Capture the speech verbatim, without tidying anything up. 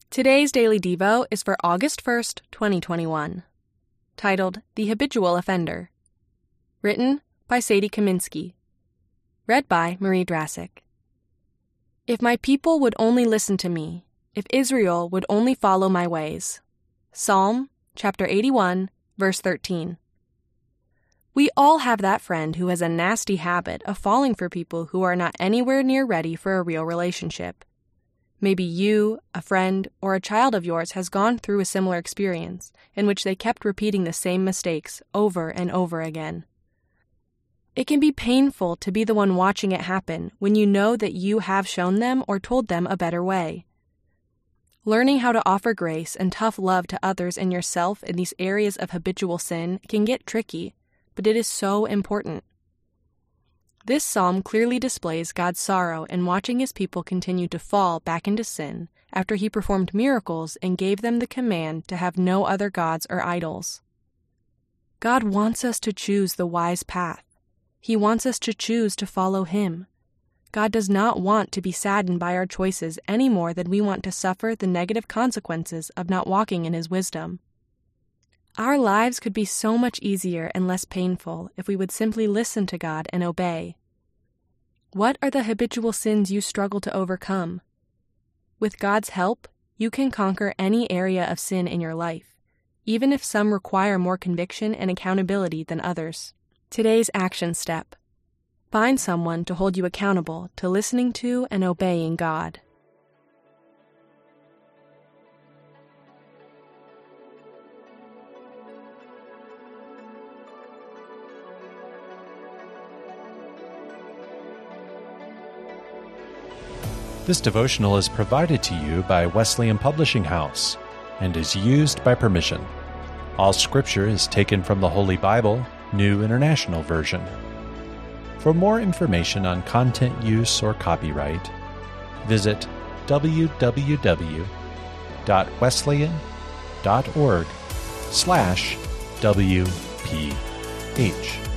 Today's Daily Devo is for August first, twenty twenty-one, titled The Habitual Offender. Written by Sadie Kaminsky. Read by Marie Drasick. If my people would only listen to me, if Israel would only follow my ways. Psalm chapter eighty-one, verse thirteen. We all have that friend who has a nasty habit of falling for people who are not anywhere near ready for a real relationship. Maybe you, a friend, or a child of yours has gone through a similar experience in which they kept repeating the same mistakes over and over again. It can be painful to be the one watching it happen when you know that you have shown them or told them a better way. Learning how to offer grace and tough love to others and yourself in these areas of habitual sin can get tricky, but it is so important. This psalm clearly displays God's sorrow in watching his people continue to fall back into sin after he performed miracles and gave them the command to have no other gods or idols. God wants us to choose the wise path. He wants us to choose to follow him. God does not want to be saddened by our choices any more than we want to suffer the negative consequences of not walking in his wisdom. Our lives could be so much easier and less painful if we would simply listen to God and obey. What are the habitual sins you struggle to overcome? With God's help, you can conquer any area of sin in your life, even if some require more conviction and accountability than others. Today's action step. Find someone to hold you accountable to listening to and obeying God. This devotional is provided to you by Wesleyan Publishing House and is used by permission. All scripture is taken from the Holy Bible, New International Version. For more information on content use or copyright, visit w w w dot wesleyan dot org slash W P H.